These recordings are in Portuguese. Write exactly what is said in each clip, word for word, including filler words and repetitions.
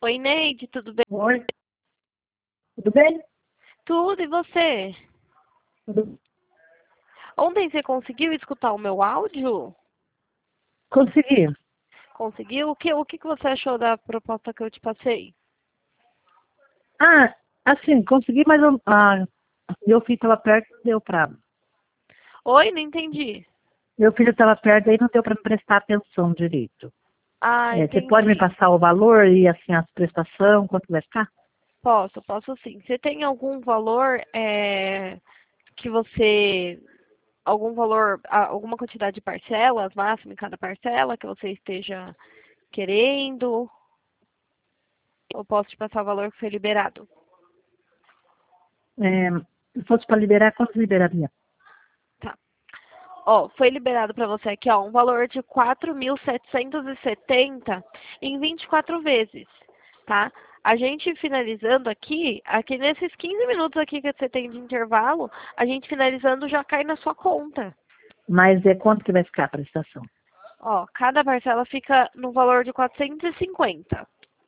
Oi, Neide, tudo bem? Oi, tudo bem? Tudo, e você? Tudo... Ontem você conseguiu escutar o meu áudio? Consegui. Conseguiu? O que, o que que você achou da proposta que eu te passei? Ah, assim, consegui, mas eu, ah, meu filho estava perto, não deu para. Oi, não entendi. Meu filho estava perto, aí não deu para me prestar atenção direito. Ah, É, você pode me entendi. passar o valor e assim as prestações, quanto vai ficar? Posso, posso sim. Você tem algum valor é, que você... Algum valor, ah, alguma quantidade de parcelas, máximo em cada parcela que você esteja querendo? Ou posso te passar o valor que foi liberado? É, se fosse para liberar, quanto liberaria? Tá. Ó, foi liberado para você aqui, ó, um valor de quatro mil setecentos e setenta em vinte e quatro vezes, tá? A gente finalizando aqui, aqui nesses quinze minutos aqui que você tem de intervalo, a gente finalizando já cai na sua conta. Mas é quanto que vai ficar a prestação? Ó, cada parcela fica no valor de quatrocentos e cinquenta.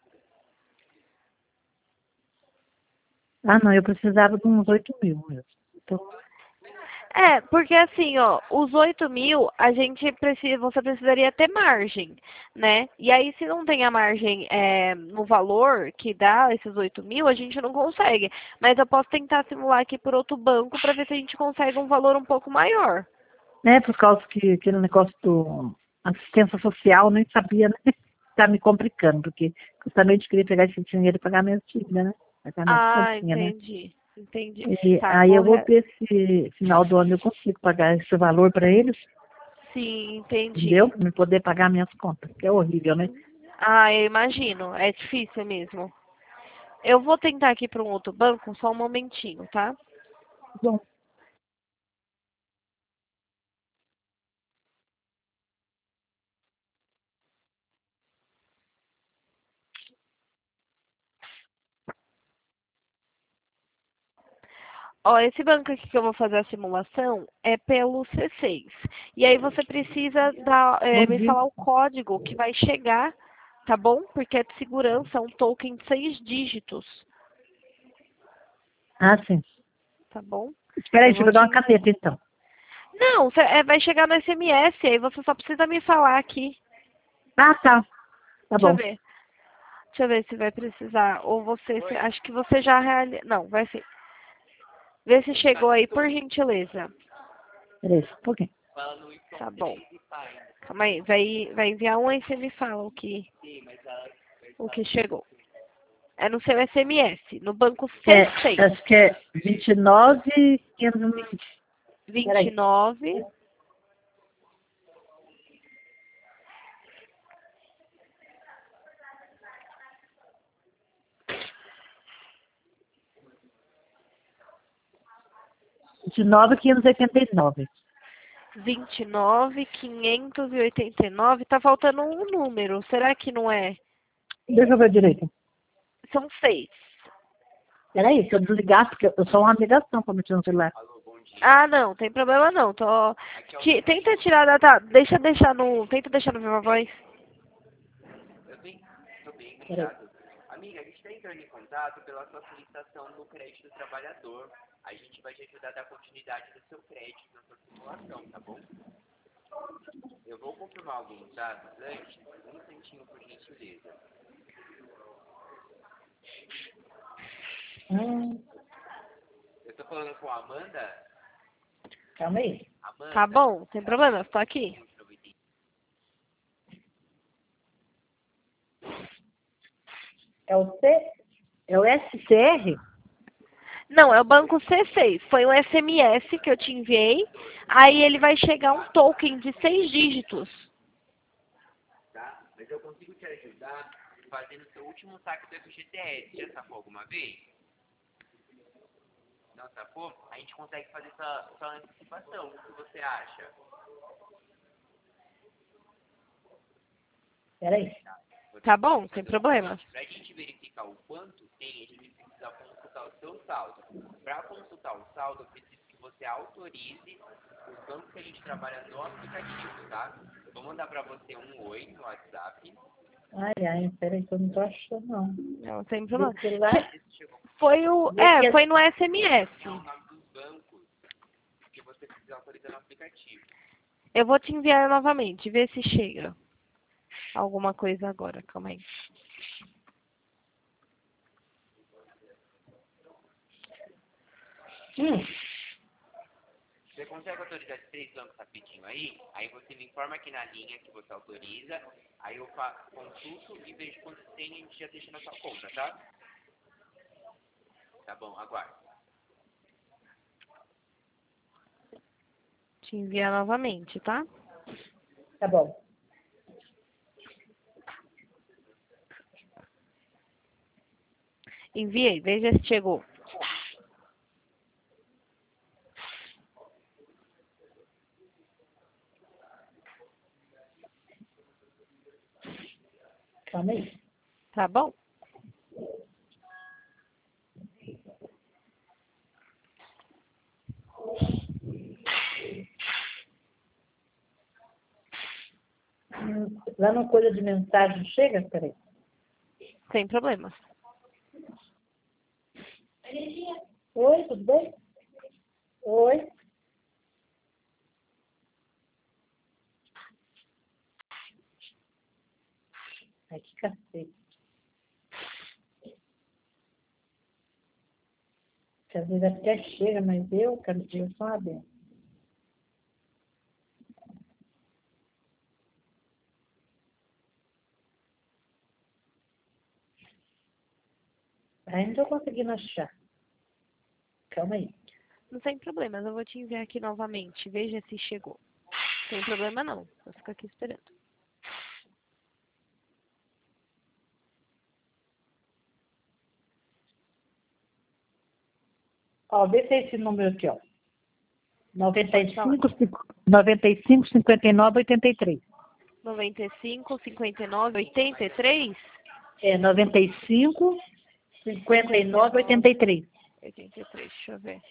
Ah, não, eu precisava de uns oito mil mesmo. Então, É, porque assim, ó, os oito mil, a gente precisa, você precisaria ter margem, né? E aí, se não tem a margem é, no valor que dá esses oito mil, a gente não consegue. Mas eu posso tentar simular aqui por outro banco para ver se a gente consegue um valor um pouco maior. né, por causa que aquele negócio do assistência social, nem sabia, né? Tá me complicando, porque justamente queria pegar esse dinheiro e pagar minhas dívidas, né? Pagar minhas Ah, continhas, né? entendi, entendi. E Tá, aí vou... eu vou Re... ver se final do ano eu consigo pagar esse valor para eles, Sim, entendeu? entendi. Para me poder pagar minhas contas, que é horrível, né? Ah, eu imagino, é difícil mesmo. Eu vou tentar aqui para um outro banco, só um momentinho, tá? Bom, Ó, esse banco aqui que eu vou fazer a simulação é pelo C seis. E aí você precisa dar, é, bom me dia. falar o código que vai chegar, tá bom? Porque é de segurança, é um token de seis dígitos, Ah, sim. tá bom? Espera aí, Eu deixa eu vou pegar te... uma caneta então. Não, cê- é, vai chegar no S M S, aí você só precisa me falar aqui. Ah, tá. Tá Deixa eu bom. ver. Deixa eu ver se vai precisar. Ou você, cê- acho que você já realizou. Não, vai ser. Vê se chegou aí, por gentileza. Peraí, só um pouquinho. Tá bom. Calma aí, vai, vai enviar um aí você me fala o que, o que chegou. É no seu S M S, no banco É, C seis, acho que é vinte e nove, quinhentos e vinte. vinte e Peraí. nove, vinte e nove, quinhentos e oitenta e nove. vinte e nove, quinhentos e oitenta e nove. Tá faltando um número. Será que não é? Deixa eu ver direito. São seis. Peraí, se eu desligar, porque eu sou uma ligação para mexer no celular. Ah, não, tem problema não. Tô... Ti- Tenta tirar da. Tá, deixa deixar no. Tenta deixar no Viva Voz. Peraí. Hum, calma aí. Tá bom, sem problema, estou aqui. É o C, é o S C R? Não, é o banco C seis. Foi um S M S que eu te enviei. Aí ele vai chegar um token de seis dígitos. Peraí. Tá bom, sem problema. Ai, ai, peraí que eu não tô achando, não. Não, sem problema. Do celular? Foi o. É, foi no S M S. Eu vou te enviar novamente, ver se chega alguma coisa agora, calma aí. Hum. Você consegue autorizar esses três bancos rapidinho aí? Aí você me informa aqui na linha que você autoriza, aí eu faço, consulto e vejo quanto tem e a gente já deixa na sua conta, tá? Tá bom, aguardo. Te enviar novamente, tá? Tá bom. Enviei, veja se chegou. Calma aí. Tá bom? Hum, Lá no coisa de mensagem chega? Peraí. Sem problemas. Oi, tudo bem? Oi. Ai, que cacete. Que às vezes até chega, mas eu, cara, eu sou uma benção. Ainda estou conseguindo achar. Calma aí. Não tem problemas, eu vou te enviar aqui novamente, veja se chegou. Sem problema não, vou ficar aqui esperando. Ó, vê se é esse número aqui, ó. noventa e Pode cinco, noventa e cinco, cinquenta e nove, oitenta e três. noventa e cinco, cinquenta e nove, oitenta e três? É, noventa e cinco, cinquenta e nove, oitenta e três. oitenta e três, deixa eu ver.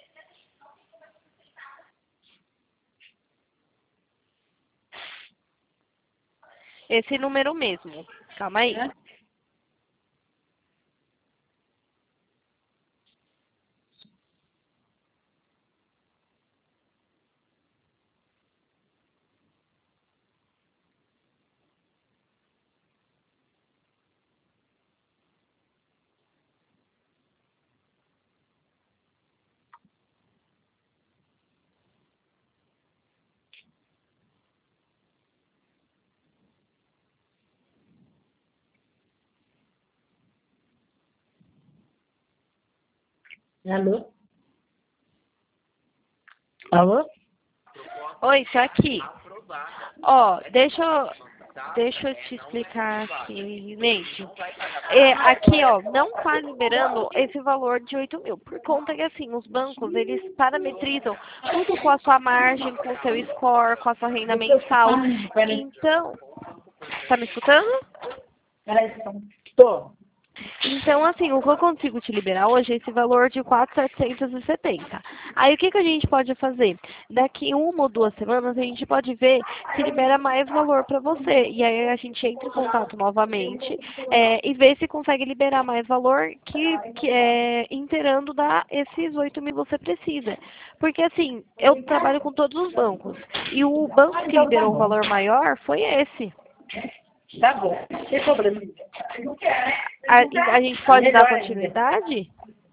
Esse número mesmo, calma aí. É? Alô? Alô? Oi, tá aqui. Ó, deixa eu, deixa eu te explicar aqui, Neide. É, aqui, ó, não tá liberando esse valor de oito mil, por conta que, assim, os bancos, eles parametrizam tudo com a sua margem, com o seu score, com a sua renda mensal. Então, tá me escutando? Peraí, estou. Então, assim, o que eu consigo te liberar hoje é esse valor de quatro mil setecentos e setenta. Aí, o que, que a gente pode fazer? Daqui uma ou duas semanas, a gente pode ver se libera mais valor para você. E aí, a gente entra em contato novamente é, e vê se consegue liberar mais valor que, que é, inteirando dar esses oito mil que você precisa. Porque, assim, eu trabalho com todos os bancos. E o banco que liberou um valor maior foi esse. Tá bom, sem problema. A, a gente pode dar continuidade?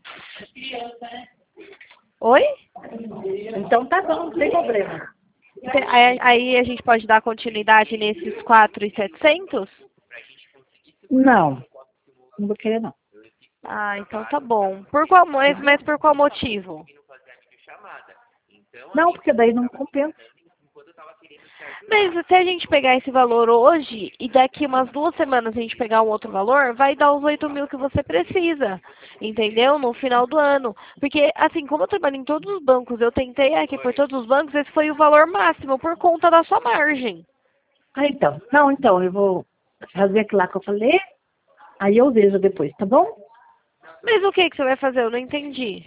Oi? Então tá bom, sem problema. Aí, aí a gente pode dar continuidade nesses quatro mil e setecentos? Não, não vou querer não. Ah, então tá bom. Por qual, mas, mas por qual motivo? Não, porque daí não compensa. Mas se a gente pegar esse valor hoje e daqui umas duas semanas a gente pegar um outro valor, vai dar os oito mil que você precisa, entendeu? No final do ano. Porque, assim, como eu trabalho em todos os bancos, eu tentei aqui por todos os bancos, esse foi o valor máximo por conta da sua margem. Ah, então. Não, então, eu vou fazer aquilo lá que eu falei, aí eu vejo depois, tá bom? Mas o que, que você vai fazer? Eu não entendi.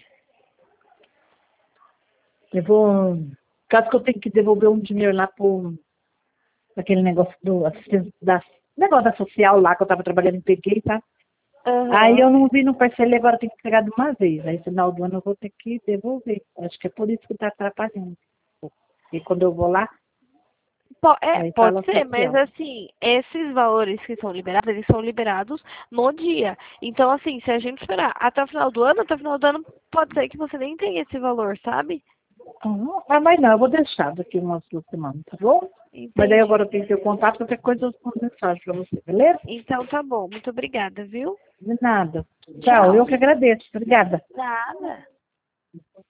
Eu vou... Caso que eu tenho que devolver um dinheiro lá pro... aquele negócio do assistente, da negócio da social lá que eu tava trabalhando, peguei, tá? Aham. Aí eu não vi, não parcelei, agora tem que pegar de uma vez. Aí no final do ano eu vou ter que devolver. Acho que é por isso que tá atrapalhando. E quando eu vou lá, Po- é, aí pode fala ser, mas social. assim, esses valores que são liberados, eles são liberados no dia. Então, assim, se a gente esperar até o final do ano, até o final do ano pode ser que você nem tenha esse valor, sabe? Uhum. Ah, mas não, eu vou deixar daqui umas duas semanas, tá bom? Mas aí agora eu Entendi. tenho seu contato, qualquer coisa eu mando mensagem pra você, beleza? Então tá bom, muito obrigada, viu? De nada. Tchau, Tchau. eu que agradeço. Obrigada. Nada.